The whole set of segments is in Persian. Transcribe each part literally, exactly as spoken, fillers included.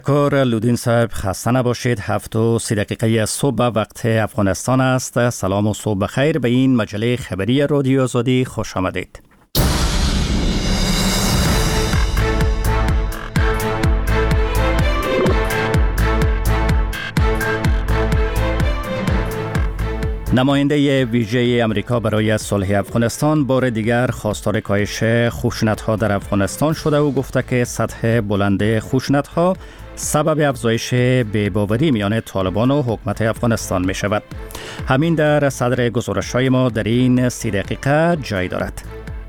کار لودین صاحب خسته نباشید. هفت و سی دقیقه صبح وقت افغانستان است. سلام و صبح بخیر به این مجله خبری رادیو آزادی خوش آمدید. نماینده ویژه امریکا برای صلح افغانستان بار دیگر خواستار کاهش خشونت‌ها در افغانستان شده و گفته که سطح بلند خشونت‌ها سبب افزایش بی‌باوری میان طالبان و حکومت افغانستان می شود. همین در صدر گزارش‌های ما در این سی دقیقه جای دارد.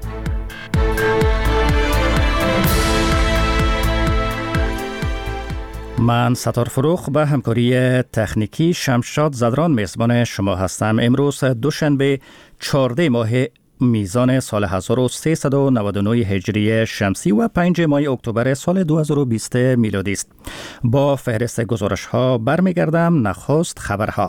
من ستار فروخ به همکاری تکنیکی شمشاد زدران میزبان شما هستم. امروز دوشنبه چهاردهم ماه میزان سال هزار و سیصد و نود و نه هجری شمسی و پنجم ماه اکتبر سال دو هزار و بیست میلادی است. با فهرست گزارش ها برمیگردم. نخست خبرها.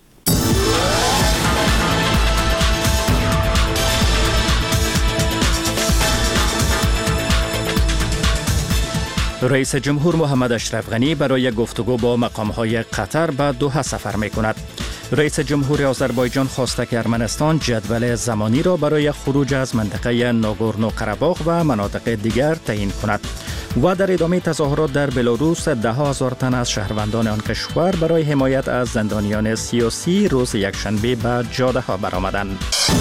رئیس جمهور محمد اشرف غنی برای گفتگو با مقام‌های قطر به دوحه سفر می‌کند. رئیس جمهور آذربایجان خواسته که ارمنستان جدول زمانی را برای خروج از منطقه ناگورنو قره‌باغ و مناطق دیگر تعیین کند. و در ادامه تظاهرات در بلاروس ده هزار تن از شهروندان آن کشور برای حمایت از زندانیان سیاسی روز یکشنبه به جاده‌ها برآمدند.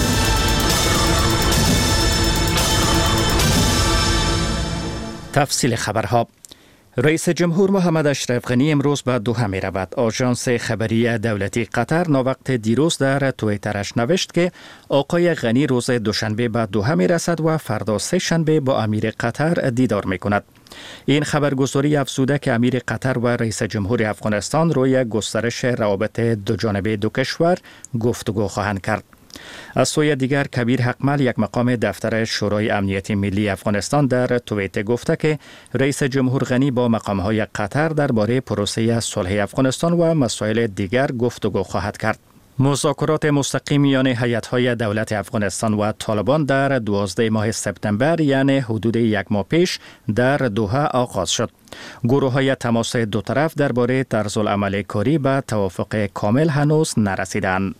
تفصیل خبرها. رئیس جمهور محمد اشرف غنی امروز به دوحه می رود. آژانس خبری دولتی قطر ناوقت دیروز در توییترش نوشت که آقای غنی روز دوشنبه به دوحه می رسد و فردا سه شنبه با امیر قطر دیدار می کند. این خبرگزاری افزوده که امیر قطر و رئیس جمهور افغانستان روی گسترش روابط دو جانبه دو کشور گفتگو خواهند کرد. از سوی دیگر کبیر حقمل یک مقام دفتر شورای امنیت ملی افغانستان در توییتر گفته که رئیس جمهور غنی با مقام‌های قطر درباره پروسه صلح افغانستان و مسائل دیگر گفتگو خواهد کرد. مذاکرات مستقیم میان هیئت‌های دولت افغانستان و طالبان در دوازده ماه سپتامبر یعنی حدود یک ماه پیش در دوحه آغاز شد. گروه‌های تماس دو طرف درباره طرزالعمل کاری به توافق کامل هنوز نرسیدند.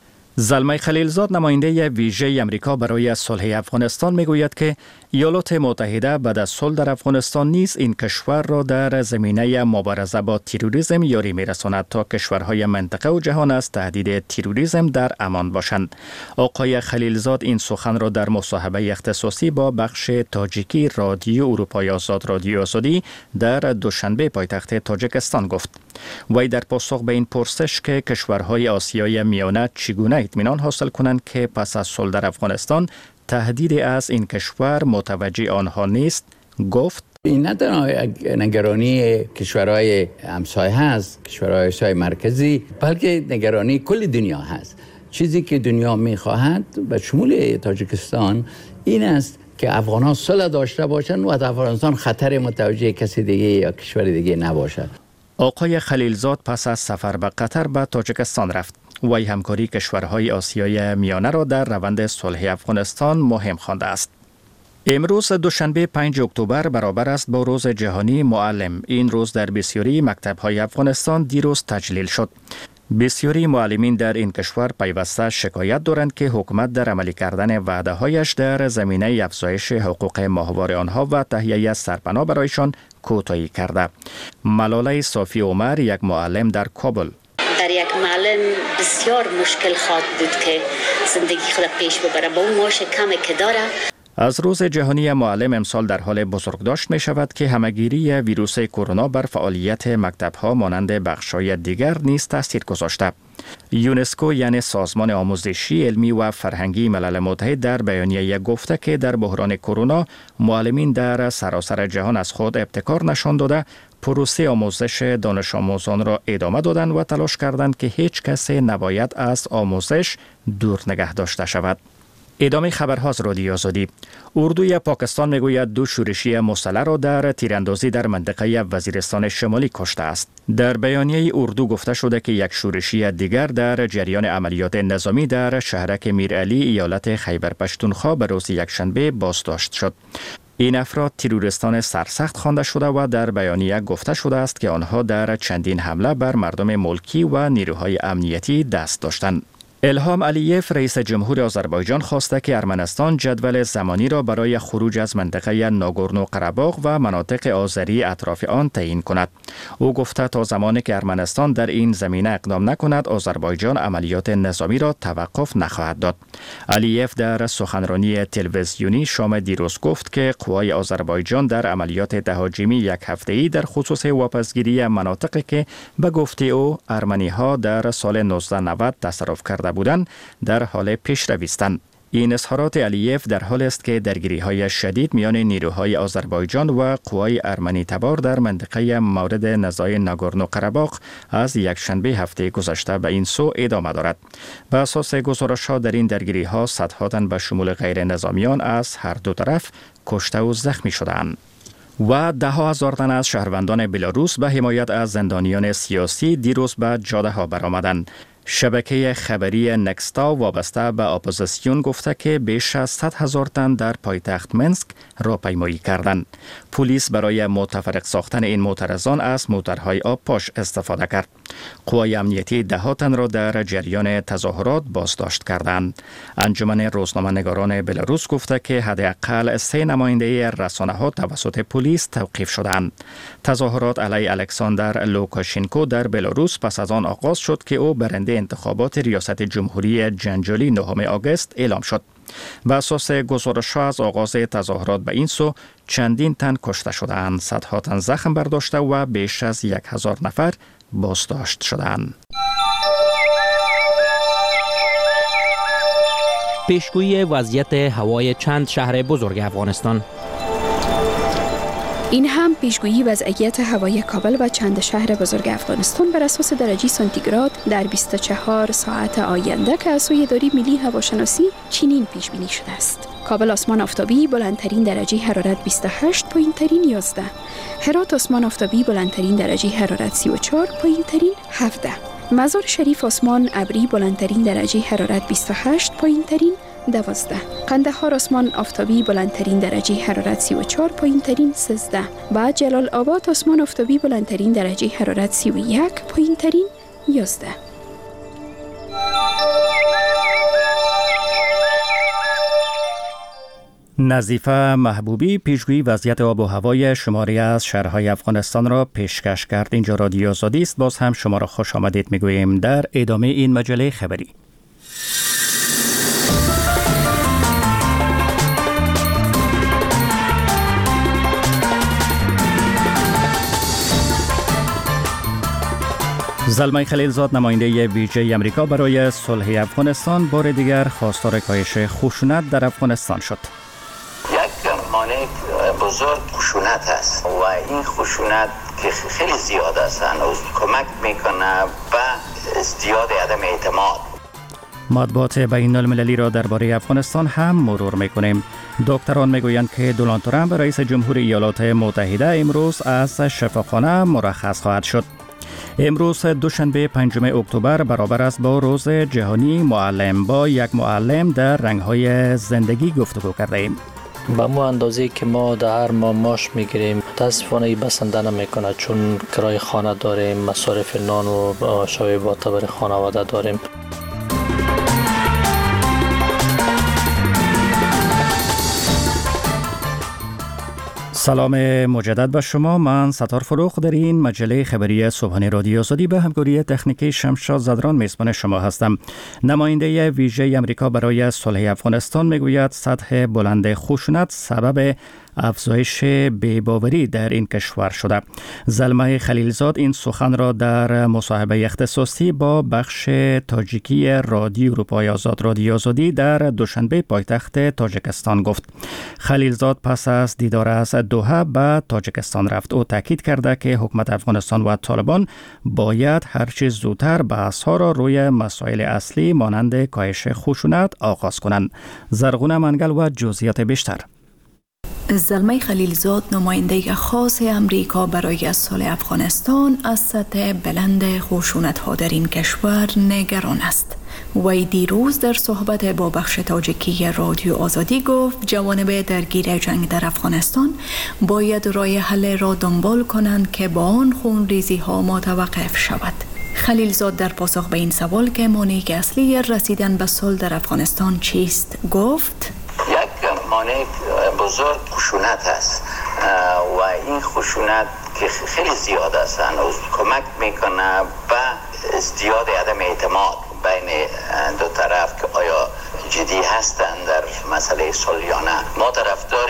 زلمه خلیلزاد نماینده ویژه امریکا برای صلح افغانستان میگوید که ایالات متحده بعد از صلح در افغانستان نیز این کشور را در زمینه مبارزه با تروریسم یاری میرساند تا کشورهای منطقه و جهان از تهدید تروریسم در امان باشند. آقای خلیلزاد این سخن را در مصاحبه اختصاصی با بخش تاجیکی رادیو اروپای آزاد رادیو آزادی در دوشنبه پایتخت تاجیکستان گفت. وی در پاسخ به این پرسش که کشورهای آسیای میانه چگونه اطمینان حاصل کنند که پس از صلح در افغانستان تهدید از این کشور متوجه آنها نیست گفت: این نه تنها نگرانی کشورهای همسایه هست، کشورهای آسیای مرکزی، بلکه نگرانی کل دنیا هست. چیزی که دنیا میخواهد به شمول تاجیکستان این است که افغانان صلح داشته باشند و در افغانستان خطر متوجه کسی دیگه یا کشور دیگه نباشد. آقای خلیلزاد پس از سفر به قطر به تاجیکستان رفت. وی همکاری کشورهای آسیای میانه را در روند صلح افغانستان مهم خوانده است. امروز دوشنبه پنجم اکتبر برابر است با روز جهانی معلم. این روز در بسیاری مکتب‌های افغانستان دیروز تجلیل شد. بسیاری معلمین در این کشور پیوسته شکایت دارند که حکومت در عملی کردن وعده‌هایش در زمینه افزایش حقوق ماهواره آنها و تهیه سرپناه برایشان کوتاهی کرده. ملاله صافی عمر یک معلم در کابل: در یک معلم بسیار مشکل خواهد بود که زندگی خود پیش ببره با اون معاش کمی که داره. از روز جهانی معلم امسال در حال بزرگداشت می شود که همهگیری ویروس کرونا بر فعالیت مکتب‌ها مانند بخش‌های دیگر نیز تاثیر گذاشته. یونسکو یعنی سازمان آموزشی، علمی و فرهنگی ملل متحد در بیانیه گفته که در بحران کرونا معلمین در سراسر جهان از خود ابتکار نشان داده پروسه آموزش دانش آموزان را ادامه دادند و تلاش کردند که هیچ کسی نباید از آموزش دور نگه داشته شود. ادامه خبرها از رادیو آزادی. اردوی پاکستان میگوید دو شورشی مسلح را در تیراندازی در منطقه وزیرستان شمالی کشته است. در بیانیه اردو گفته شده که یک شورشی دیگر در جریان عملیات نظامی در شهرک میرعلی ایالت خیبر پشتونخوا به روز یکشنبه بازداشت شد. این افراد تروریستان سرسخت خوانده شده و در بیانیه گفته شده است که آنها در چندین حمله بر مردم ملکی و نیروهای امنیتی دست داشتند. الهام علیف رئیس جمهور آذربایجان خواسته که ارمنستان جدول زمانی را برای خروج از منطقه ناگورنو قره‌باغ و مناطق آذری اطراف آن تعیین کند. او گفته تا زمانی که ارمنستان در این زمینه اقدام نکند، آذربایجان عملیات نظامی را توقف نخواهد داد. علیف در سخنرانی تلویزیونی شام دیروز گفت که قوای آذربایجان در عملیات تهاجمی یک هفته‌ای در خصوص واپسگیری مناطقی که به گفته او ارمنی‌ها در سال نوزده نود تصرف کرده بودند در حال پیشروی است. این اظهارات علیف در حال است که درگیری‌های شدید میان نیروهای آذربایجان و قوای ارمنی تبار در منطقه مورد نزاع ناگورنو قره‌باغ از یکشنبه هفته گذشته به این سو ادامه دارد. به اساس گزارش‌ها در این درگیری‌ها صدها تن به شمول غیر نظامیان از هر دو طرف کشته و زخمی شدند. و ده ها هزار تن از شهروندان بلاروس به حمایت از زندانیان سیاسی دیروز به جاده ها برآمدند. شبکه خبری نکستا وابسته به اپوزیسیون گفته که بیش از صد هزار تن در پایتخت منسک راهپیمایی کردند. پلیس برای متفرق ساختن این معترضان از موترهای آب پاش استفاده کرد. قوای امنیتی ده ها تن را در جریان تظاهرات بازداشت کردند. انجمن روزنامه‌نگاران بلاروس گفته که حداقل سه نماینده رسانه‌ها توسط پلیس توقیف شدند. تظاهرات علیه الکساندر لوکاشنکو در بلاروس پس از آن آغاز شد که او برنده انتخابات ریاست جمهوری جنجالی نهم آگوست اعلام شد. به اساس گزارش‌ها از آغاز تظاهرات به این سو چندین تن کشته شدند، صدها تن زخم برداشته و بیش از یک هزار نفر بازداشت شدند. پیشگویی وضعیت هوای چند شهر بزرگ افغانستان. این هم پیشگویی وضعیت هوای کابل و چند شهر بزرگ افغانستان بر اساس درجه سانتیگراد در بیست و چهار ساعت آینده که از سوی اداره ملی هواشناسی چنین پیش بینی شده است. کابل آسمان آفتابی بلندترین درجه حرارت بیست و هشت، پایینترین یازده. هرات آسمان آفتابی بلندترین درجه حرارت سی و چهار، پایینترین هفده. مزار شریف آسمان ابری بلندترین درجه حرارت بیست و هشت، پایینترین دوازده. قندهار آسمان آفتابی بلندترین درجه حرارت سی و چهار، پایینترین سیزده. و جلال آباد آسمان آفتابی بلندترین درجه حرارت سی و یک، پایینترین یازده. نظیفه محبوبی پیشگویی وضعیت آب و هوای شماری از شهرهای افغانستان را پیشکش کرد. اینجا رادیو آزادی است. باز هم شما را خوش آمدید میگوییم در ادامه این مجله خبری. زلمه خلیلزاد نماینده ویژه امریکا برای صلح افغانستان بار دیگر خواستار کاهش خشونت در افغانستان شد. یک مانع بزرگ خشونت است و این خشونت که خیلی زیاد است هنوز کمک میکنه به ازدیاد عدم اعتماد. مطبوعات بین المللی را درباره افغانستان هم مرور میکنیم. دکتران میگویند که دونالد ترامپ رئیس جمهور ایالات متحده امروز از شفاخانه مرخص خواهد شد. امروز دوشنبه پنجم اکتبر برابر است با روز جهانی معلم. با یک معلم در رنگ‌های زندگی گفتگو کرده ایم. به مو اندازه که ما در هر ماه ماش میگیریم متاسفانه بسنده نمیکنه، چون کرای خانه داریم، مصارف نان و شوی باتا برای خانواده داریم. سلام مجدد به شما. من ستار فروخ در این مجله خبری صبحانه رادیو آزادی به همکاری تکنیکی شمشاد زدران میزبان شما هستم. نماینده ویژه امریکا برای صلح افغانستان میگوید سطح بلند خشونت سبب افزایش بی‌باوری در این کشور شده. زلمه خلیلزاد این سخن را در مصاحبه اختصاصی با بخش تاجیکی رادیو اروپای آزاد رادیو آزادی در دوشنبه پایتخت تاجیکستان گفت. خلیلزاد پس از دیدار از دوحه به تاجیکستان رفت. او تاکید کرده که حکومت افغانستان و طالبان باید هر چه زودتر بحث‌ها را روی مسائل اصلی مانند کاهش خشونت آغاز کنند. زرغونه منگل و جزئیات بیشتر. زلمه خلیلزاد نماینده خاص امریکا برای سال افغانستان از سطح بلند خشونت‌ها در این کشور نگران است. وی دیروز در صحبت با بخش تاجیکی رادیو آزادی گفت جوانب درگیر جنگ در افغانستان باید راه حل را دنبال کنند که با آن خونریزی ها متوقف شود. خلیلزاد در پاسخ به این سوال که مانع اصلی رسیدن به صلح در افغانستان چیست گفت: یک مانع بزرگ خشونت است و این خشونت که خیلی زیاد است هنوز کمک میکنه به ازدیاد عدم اعتماد بین دو طرف که آیا جدی هستند در مسئله صلح یا نه. ما طرفدار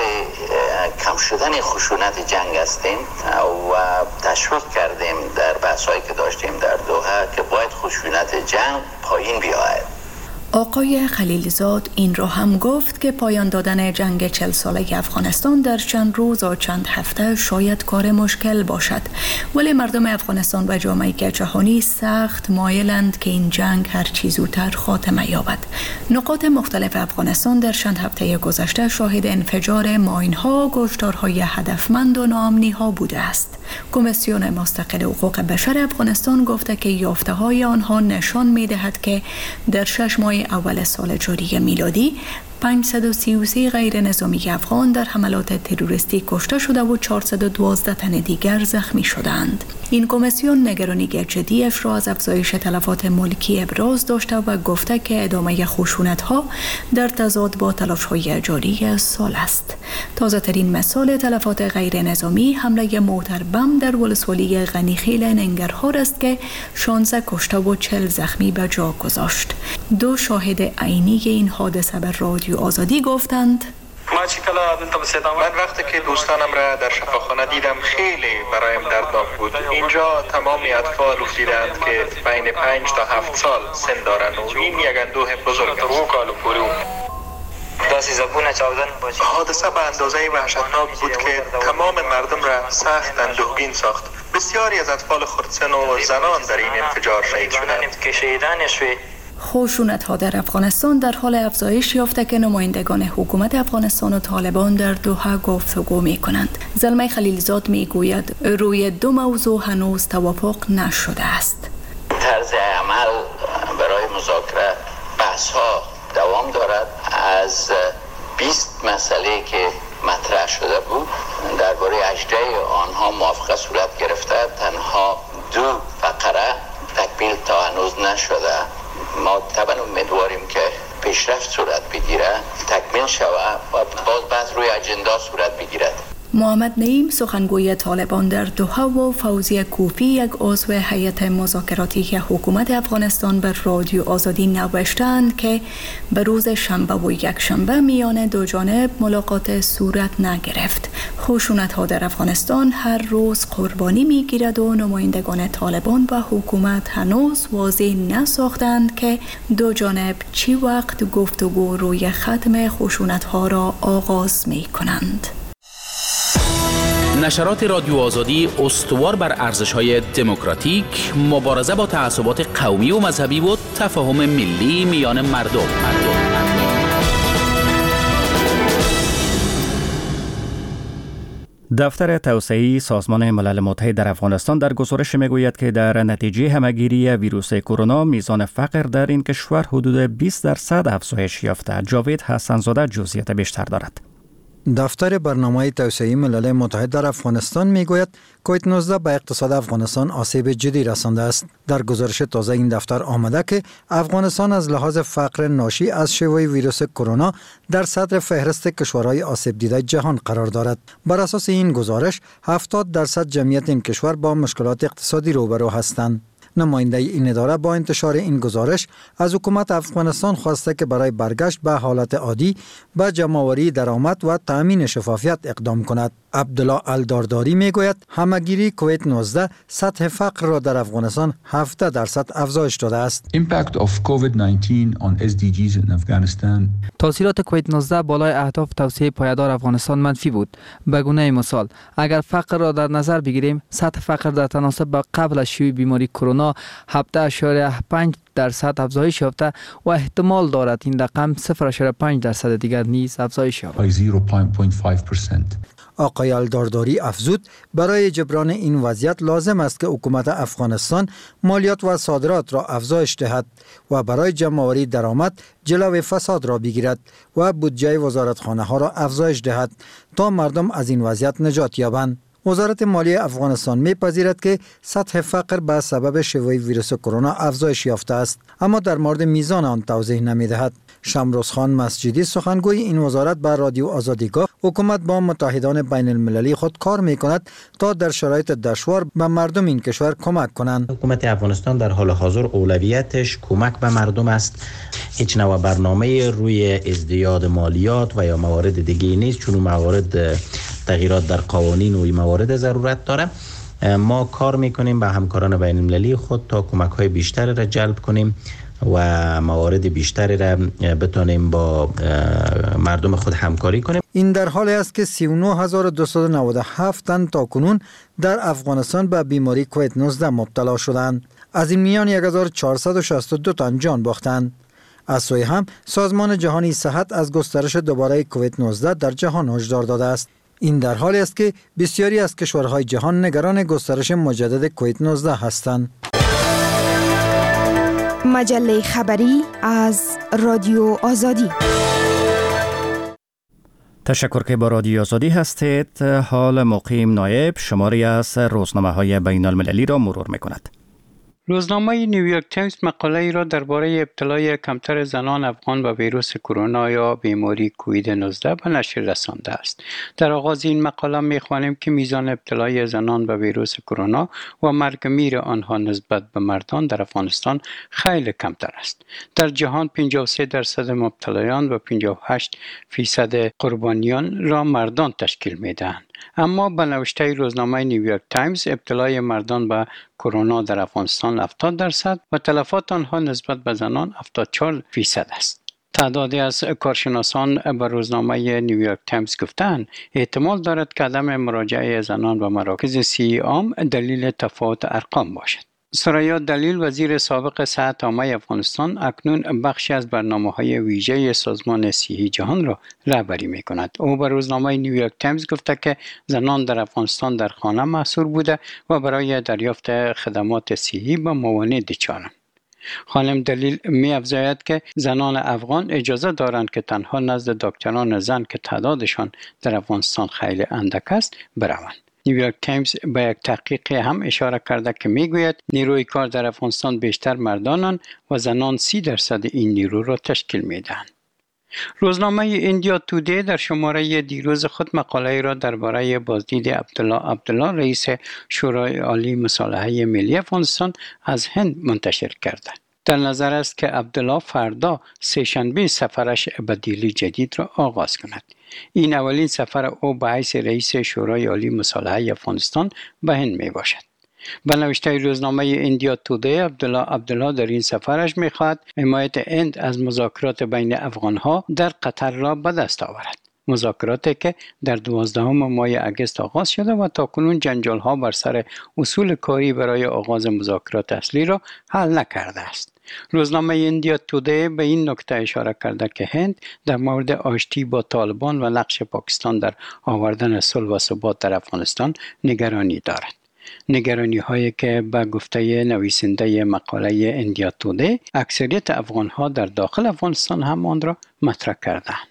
کم شدن خشونت جنگ هستیم و تشویق کردیم در بحثایی که داشتیم در دوحه که باید خشونت جنگ پایین بیاید. آقای خلیلزاد این را هم گفت که پایان دادن جنگ چل ساله افغانستان در چند روز و چند هفته شاید کار مشکل باشد، ولی مردم افغانستان و جامعه جهانی سخت مایلند که این جنگ هر چه زودتر خاتمه یابد. نقاط مختلف افغانستان در چند هفته گذشته شاهد انفجار ماین‌ها، کشتارهای هدفمند و ناامنی‌ها بوده است. کمیسیون مستقل حقوق بشر افغانستان گفته که یافته‌های آنها نشان می‌دهد که در شش ماه اول سال جاری میلادی پانصد و سی و سه غیر نظامی افغان در حملات تروریستی کشته شده و چهارصد و دوازده تن دیگر زخمی شدند. این کمیسیون نگرانی جدیش را از افزایش تلفات ملکی ابراز داشته و گفته که ادامه خشونت‌ها در تضاد با تلاش‌های جاری سال است. تازه ترین مثال تلفات غیر نظامی حمله موتر بم در ولسوالی غنیخیل ننگرهار است که شانزده کشته و چهل زخمی به جا گذاشت. دو شاهد عینی این حادثه به رادیو آزادی گفتند: ما چی کلا دلتا بسیدم من وقتی که دوستانم را در شفاخانه دیدم خیلی برایم دردناک بود. اینجا تمامی اطفال دیدند که بین پنج تا هفت سال سن دارند و این یک اندوه بزرگ است. حادثه به اندازه وحشتناک بود که تمام مردم را سخت اندوهگین ساخت. بسیاری از اطفال خردسن و زنان در این انفجار شهید شدند. خشونت‌ها در افغانستان در حال افزایش یافته که نمایندگان حکومت افغانستان و طالبان در دوحه گفتگو می‌کنند. زلمه خلیلزاد می‌گوید روی دو موضوع هنوز توافق نشده است. طرز عمل برای مذاکره بحث‌ها دوام دارد. از بیست مسئله که مطرح شده بود درباره اجزای آنها موافقه صورت گرفته، تنها دو فقره تکمیل تا هنوز نشده. ما طبعا امیدواریم که پیشرفت صورت بگیره، تکمیل شود و باز بعض روی اجندا صورت بگیرد. محمد نعیم سخنگوی طالبان در دوحه و فوزی کوفی یک عضو هیئت مذاکراتی حکومت افغانستان به رادیو آزادی نوشتند که به روز شنبه و یک شنبه میان دو جانب ملاقات صورت نگرفت. خشونت‌ها در افغانستان هر روز قربانی میگیرد و نمایندگان طالبان و حکومت هنوز واضح نساختند که دو جانب چی وقت گفتگو روی ختم خشونت‌ها را آغاز می‌کنند. نشرات رادیو آزادی استوار بر ارزش‌های دموکراتیک، مبارزه با تعصبات قومی و مذهبی و تفاهم ملی میان مردم. مردم. دفتر توسعه‌ای سازمان ملل متحد در افغانستان در گزارش میگوید که در نتیجه همهگیری ویروس کرونا میزان فقر در این کشور حدود بیست درصد افزایش یافته. جاوید حسن‌زاده جزئیات بیشتر دارد. دفتر برنامه توسعه‌ای ملل متحد در افغانستان میگوید کووید نوزده به اقتصاد افغانستان آسیب جدی رسانده است. در گزارش تازه این دفتر آمده که افغانستان از لحاظ فقر ناشی از شیوع ویروس کرونا در صدر فهرست کشورهای آسیب دیده جهان قرار دارد. بر اساس این گزارش هفتاد درصد جمعیت این کشور با مشکلات اقتصادی روبرو هستند. نماینده این اداره با انتشار این گزارش از حکومت افغانستان خواسته که برای برگشت به حالت عادی به جمع‌آوری درآمد و تأمین شفافیت اقدام کند. عبدالله الدارداری میگوید همهگیری کووید نوزده سطح فقر را در افغانستان هفده درصد افزایش داده است. Impact of کووید نوزده on اس دی جیز in Afghanistan. تاثیرات کووید نوزده بالای اهداف توسعه پایدار افغانستان منفی بود. به گونه مثال اگر فقر را در نظر بگیریم، سطح فقر در تناسب با قبل از شیوع بیماری کرونا کرونا هفده اشاره پنج درصد افزایش یافته و احتمال دارد این رقم صفر اشاره پنج درصد دیگر نیز افزایش یابد. زیرو ممیز پنج درصد. آقای الدارداری افزود برای جبران این وضعیت لازم است که حکومت افغانستان مالیات و صادرات را افزایش دهد و برای جمع‌آوری درآمد جلوی فساد را بگیرد و بودجه وزارتخانه ها را افزایش دهد تا مردم از این وضعیت نجات یابند. وزارت مالیه افغانستان می‌پذیرد که سطح فقر به سبب شیوع ویروس کرونا افزایش یافته است، اما در مورد میزان آن توضیح نمی‌دهد. شمروز خان مسجدی سخنگوی این وزارت به رادیو آزادی گفت حکومت با متحدان بین المللی خود کار می‌کند تا در شرایط دشوار به مردم این کشور کمک کنند. حکومت افغانستان در حال حاضر اولویتش کمک به مردم است. هیچ نوع برنامه روی ازدیاد مالیات و یا موارد دیگه نیست، چون موارد تغییرات در قوانین و موارد ضرورت داره. ما کار میکنیم با همکاران بین المللی خود تا کمک های بیشتر را جلب کنیم و موارد بیشتری را بتانیم با مردم خود همکاری کنیم. این در حالی است که سی و نه هزار و دویست و نود و هفت تن تا کنون در افغانستان به بیماری کووید نوزده مبتلا شدند. از این میان یک هزار و چهارصد و شصت و دو تن جان باختند. از سوی هم سازمان جهانی صحت از گسترش دوباره کووید نوزده در جهان هشدار داده است. این در حالی است که بسیاری از کشورهای جهان نگران گسترش مجدد کووید نوزده هستند. مجله خبری از رادیو آزادی. تشکر که با رادیو آزادی هستید. حال مقیم نایب شماری از روزنامه‌های بین المللی را مرور می‌کند. روزنامه نیویورک تایمز مقاله ای را درباره ابتلای کمتر زنان افغان به ویروس کرونا یا بیماری کووید نوزده به نشر رسانده است. در آغاز این مقاله می‌خوانیم که میزان ابتلای زنان به ویروس کرونا و مرگ میر آنها نسبت به مردان در افغانستان خیلی کمتر است. در جهان پنجاه و سه درصد مبتلایان و پنجاه و هشت فیصد قربانیان را مردان تشکیل می‌دهند. اما به نوشته روزنامه نیویورک تایمز ابتلای مردان به کرونا در افغانستان هفتاد درصد و تلفات آنها نسبت به زنان هفتاد و چهار فیصد است. تعدادی از کارشناسان به روزنامه نیویورک تایمز گفتند احتمال دارد که عدم مراجعه زنان به مراکز صحی عام دلیل تفاوت ارقام باشد. سریا دلیل وزیر سابق صحت عامه افغانستان اکنون بخشی از برنامه‌های ویژه سازمان صحی جهان را رهبری می‌کند. او به روزنامه نیویورک تایمز گفته که زنان در افغانستان در خانه محصور بوده و برای دریافت خدمات صحی به موانع دچارند. خانم دلیل می افزاید که زنان افغان اجازه دارند که تنها نزد دکتران زن که تعدادشان در افغانستان خیلی اندک است بروند. نیویورک تایمز به یک تحقیق هم اشاره کرده که میگوید نیروی کار در افغانستان بیشتر مردانند و زنان سی درصد این نیرو را تشکیل میدهند. روزنامه ایندیا تودی در شماره دیروز خود مقاله را درباره بازدید عبدالله عبدالله رئیس شورای عالی مصالحه ملی افغانستان از هند منتشر کرده. در نظر است که عبدالله فردا سه‌شنبه سفرش به دیلی جدید را آغاز کند. این اولین سفر او به حیث رئیس شورای عالی مصالحه افغانستان به هند می باشد. به نوشته روزنامه ایندیا تودی عبدالله عبدالله در این سفرش می خواهد حمایت هند از مذاکرات بین افغانها در قطر را به دست آورد. مذاکراتی که در دوازدهم ماه اگست آغاز شده و تاکنون جنجال ها بر سر اصول کاری برای آغاز مذاکرات اصلی را حل نکرده است. روزنامه ایندیا تودی به این نکته اشاره کرده که هند در مورد آشتی با طالبان و نقش پاکستان در آوردن صلح و ثبات در افغانستان نگرانی دارد. نگرانی هایی که به گفته نویسنده مقاله ایندیا تودی اکثریت افغان ها در داخل افغانستان هم آن را مطرح کردند.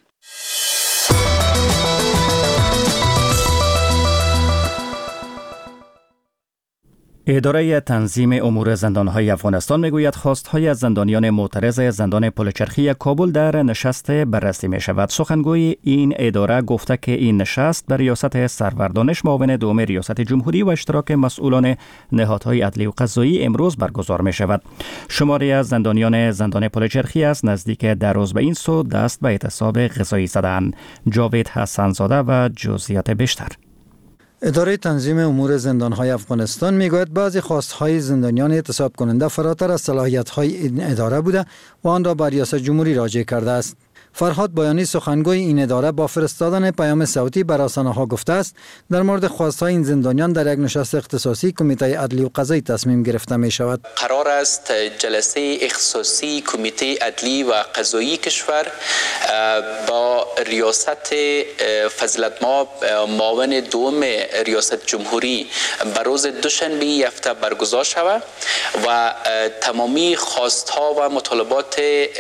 اداره تنظیم امور زندانهای افغانستان میگوید خواستهای از زندانیان معترض زندان پلچرخی کابل در نشست بررسی می شود. سخنگوی این اداره گفته که این نشست در ریاست سروردانش معاون دوم ریاست جمهوری و اشتراک مسئولان نهادهای عدلی و قضایی امروز برگزار می شود. شماری از زندانیان زندان پلچرخی است نزدیک در روز به این سو دست به اعتصاب غذایی زدند. جاوید حسن زاده و جزئیات بیشتر. اداره تنظیم امور زندانهای افغانستان میگوید بعضی خواستهای زندانیان اعتصاب کننده فراتر از صلاحیت‌های این اداره بوده و آن را به ریاست جمهوری راجع کرده است. فرهاد بایانی سخنگوی این اداره با فرستادن پیام صوتی بر رسانه‌ها گفته است در مورد خواست‌های این زندانیان در یک نشست اختصاصی کمیته عدلی و قضایی تصمیم گرفته می شود. قرار است جلسه اختصاصی کمیته عدلی و قضایی کشور با ریاست فضیلت مآب معاون دوم ریاست جمهوری بر روز دوشنبه هفته برگزار شود و تمامی خواست‌ها و مطالبات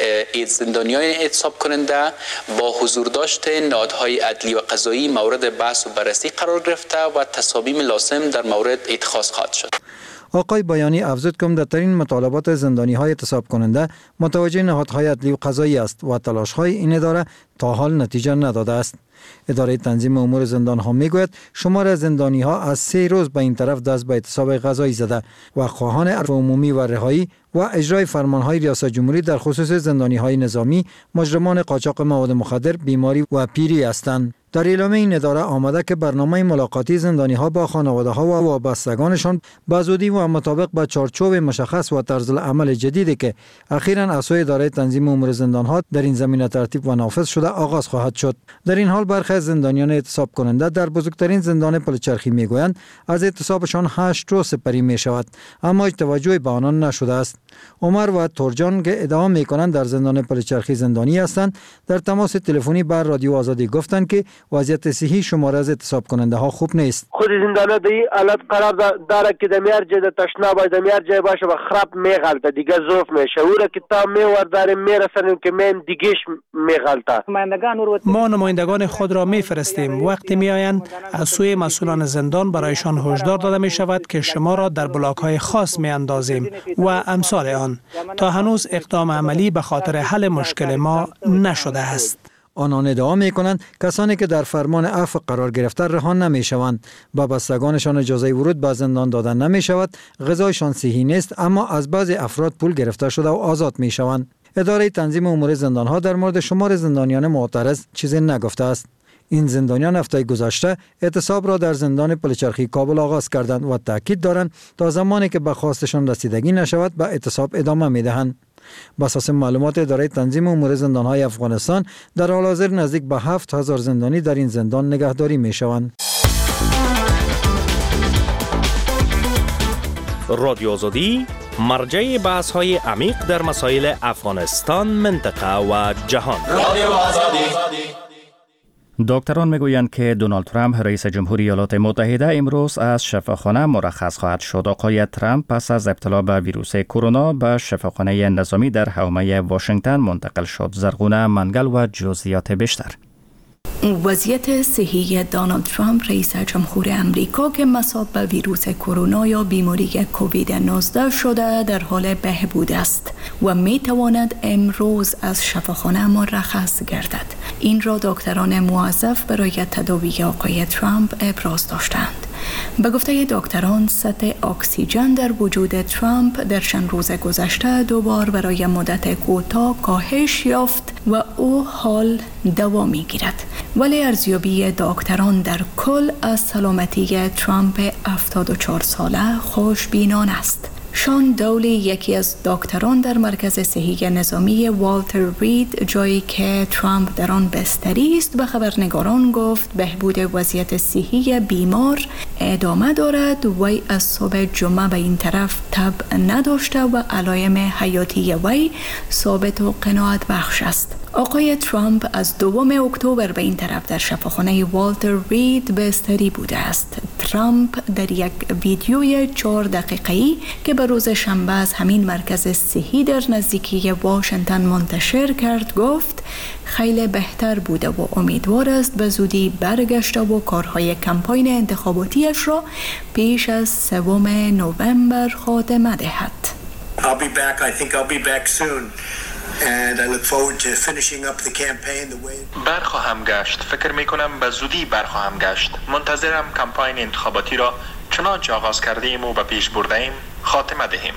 زندانیان اعتصاب کننده با حضور داشته نهادهای عدلی و قضایی مورد بحث و بررسی قرار گرفته و تصامیم لازم در مورد اتخاذ خواهد شد. آقای بایانی افزود که عمده‌ترین مطالبات زندانی‌های اعتصاب کننده متوجه نهادهای عدلی و قضایی است و تلاش‌های این اداره تا حال نتیجه نداده است. اداره تنظیم امور زندان‌ها میگوید شمار زندانی‌ها از سه روز به این طرف دست به اعتصاب قضایی زده و خواهان عفو عمومی و رهایی و اجرای فرمان‌های ریاست جمهوری در خصوص زندانی‌های نظامی، مجرمان قاچاق مواد مخدر، بیماری و پیری هستند. در اعلامیه این اداره آمده که برنامه ملاقاتی زندانی‌ها با خانواده‌ها و وابستگانشان به زودی و مطابق با چارچوب مشخص و طرز عمل جدیدی که اخیراً از سوی اداره تنظیم امور زندان‌ها در این زمینه ترتیب و نافذ شده آغاز خواهد شد. در این حال برخی از زندانیان اعتصاب کننده در بزرگترین زندان پلچرخی میگویند از اعتصابشان هشت روز سپری می شود اما توجهی به آنان نشده است. عمر و تورجان که ادعا میکنند در زندان پلچرخی زندانی هستند در تماس تلفنی بر رادیو آزادی گفتند که وضعیت صحی شمار از اعتصاب کننده ها خوب نیست. خود زندانه دی حالت قرار داره که دمیار جای تشنا باشه دمیار جای باشه و خراب میغلطه دیگه ظرف میشه او را که تا میور داریم میرسنیم که من دیگهش میغلطه. ما نمایندگان خود را میفرستیم وقتی میآیند از سوی مسئولان زندان برایشان هشدار داده می شود که شما را در بلاک های خاص می اندازیم و امثال آن. تا هنوز اقدام عملی به خاطر حل مشکل ما نشده است. آنان ادعا می کنند کسانی که در فرمان عفو قرار گرفته رها نمی شوند. با بستگانشان اجازه ورود به زندان دادن نمی شود. غذایشان صحی نیست اما از بعضی افراد پول گرفته شده و آزاد می شوند. اداره تنظیم امور زندان ها در مورد شمار زندانیان معترض چیزی نگفته است. این زندانیان هفته گذشته اعتصاب را در زندان پلچرخی کابل آغاز کردند و تاکید دارند تا زمانی که به خواستشان رسیدگی نشود به اعتصاب ادامه می دهند. بر اساس معلومات اداره تنظیم امور زندان‌های افغانستان در حال حاضر نزدیک به هفت هزار زندانی در این زندان نگهداری می شوند. رادیو آزادی مرجع بحث‌های عمیق در مسائل افغانستان، منطقه و جهان. رادیو آزادی. دکتران میگویند که دونالد ترامپ رئیس جمهوری ایالات متحده امروز از شفاخانه مرخص خواهد شد. آقای ترامپ پس از ابتلا به ویروس کرونا به شفاخانه نظامی در حومه واشنگتن منتقل شد. زرغونه منگل و جزئیات بیشتر. وضعیت صحی دونالد ترامپ رئیس جمهور امریکا که مصاب به ویروس کرونا یا بیماری کووید نوزده شده در حال بهبود است و می تواند امروز از شفاخانه مرخص گردد. این را دکتران موظف برای تداوی آقای ترامپ ابراز داشتند. به گفته دکتران سطح اکسیژن در وجود ترامپ در چند روز گذشته دوبار برای مدت کوتاه کاهش یافت و او حال دوا می‌گیرد. ولی ارزیابی دکتران در کل از سلامتی ترامپ هفتاد و چهار ساله خوشبینانه است. شان دولی یکی از دکتران در مرکز صحی نظامی والتر رید جایی که ترامپ در آن بستری است به خبرنگاران گفت بهبود وضعیت صحی بیمار ادامه دارد و وی از صبح جمعه به این طرف تب نداشته و علائم حیاتی وی ثابت و قناعت بخش است. آقای ترامپ از دوم اکتبر به این طرف در شفاخانه والتر رید بستری بوده است. ترامپ در یک ویدیوی چهار دقیقه‌ای که به روز شنبه از همین مرکز صحی در نزدیکی واشنگتن منتشر کرد گفت خیلی بهتر بوده و امیدوار است به زودی برگشته و کارهای کمپاین انتخاباتیش را پیش از سوم نوامبر خاتمه دهد. I'll be back. I think I'll be back soon. And I look forward to finishing up the campaign the way. برخواهم گشت. فکر می کنم به زودی برخواهم گشت. منتظرم کمپاین انتخاباتی را چنانچه آغاز کرده ایم و به پیش برده ایم خاتمه دهیم.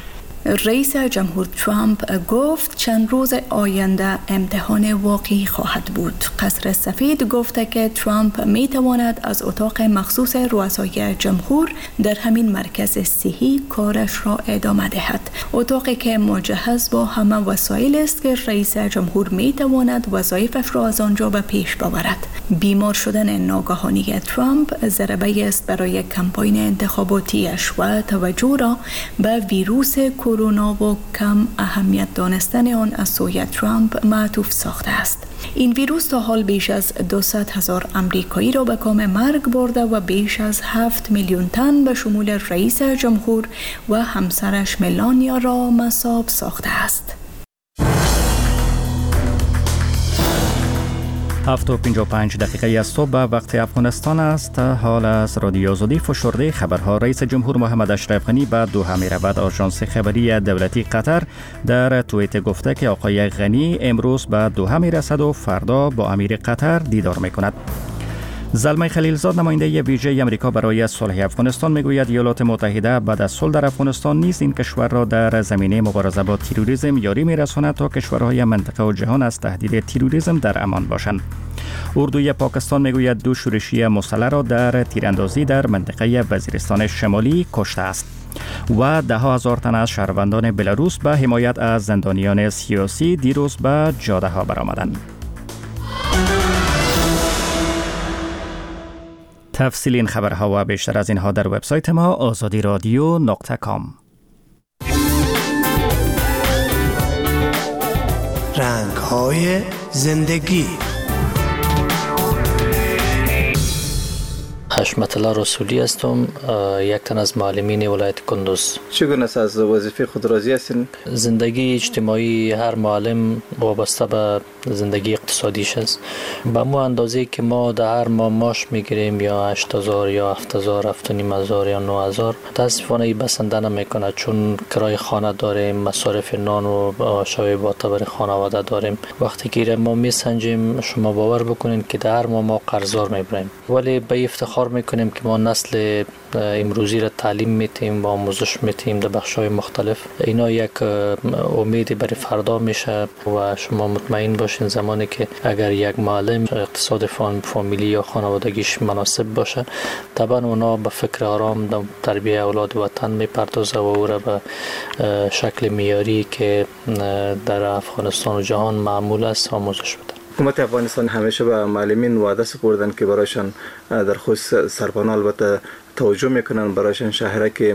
رئیس جمهور ترامپ گفت چند روز آینده امتحان واقعی خواهد بود. قصر سفید گفته که ترامپ می تواند از اتاق مخصوص رؤسای جمهور در همین مرکز صحی کارش را ادامه دهد. اتاقی که مجهز با همه وسایل است که رئیس جمهور می تواند وظایفش را از آنجا به پیش ببرد. بیمار شدن ناگهانی ترامپ ضربه است برای کمپاین انتخاباتیش و توجه را به ویروس کرونا و کم اهمیت دانستن آن از سوی ترامپ معطوف ساخته است. این ویروس تا حال بیش از دویست هزار امریکایی را به کام مرگ برده و بیش از هفت میلیون تن به شمول رئیس جمهور و همسرش ملانیا را مصاب ساخته است. هفت و پنجاه و پنج دقیقه از صبح وقت افغانستان است. حال از رادیو آزادی فشرده خبرها. رئیس جمهور محمد اشرف غنی به دوحه می رود. آژانس خبری دولتی قطر در توییت گفته که آقای غنی امروز به دوحه می رسد و فردا با امیر قطر دیدار می کند. زلمه خلیلزاد نماینده ویژه امریکا برای صلح افغانستان میگوید ایالات متحده بعد از صلح در افغانستان نیز این کشور را در زمینه مبارزه با تروریسم یاری میرساند تا کشورهای منطقه و جهان از تهدید تروریسم در امان باشند. اردوی پاکستان میگوید دو شورشی مسلح را در تیراندازی در منطقه وزیرستان شمالی کشته است و ده ها هزار تن از شهروندان بلاروس به حمایت از زندانیان سیاسی دیروز به جاده ها برآمدند. تفصیل این خبرها و بیشتر از اینها در وبسایت ما آزادی رادیو نقطه کام. رنگ‌های زندگی. حشمت الله رسولی هستم، یک تن از معلمین ولایت کندوز. چگونه از وظیفه خود راضی هستین؟ زندگی اجتماعی هر معلم وابسته به زندگی اقتصادیش است. به مو اندازه که ما در هر ماه معاش میگیریم یا هشت هزار یا هفت هزار، هفت و نیم هزار یا نه هزار، متاسفانه ای بسنده نمیکنه، چون کرای خانه داریم، مصارف نان و شویبات برای خانواده داریم. وقتی که ما میسنجیم، شما باور بکنین که در هر ماه ما قرضدار میبریم، ولی به افتخار میکنیم که ما نسل امروزی را تعلیم میتیم و آموزش میتیم در بخش‌های مختلف. اینا یک امید برای فردا میشه و شما مطمئن باشین زمانی که اگر یک معلم اقتصاد فامیلی یا خانوادگیش مناسب باشه، طبعا اونا به فکر آرام در تربیت اولاد وطن میپردازه و او را به شکل معیاری که در افغانستان و جهان معمول است آموزش بده. حکومت افغانستان همیشه به معلمین وعده سپردن که برایشان در خصوص سرپناه البته توجه میکنن، برایشان شهرک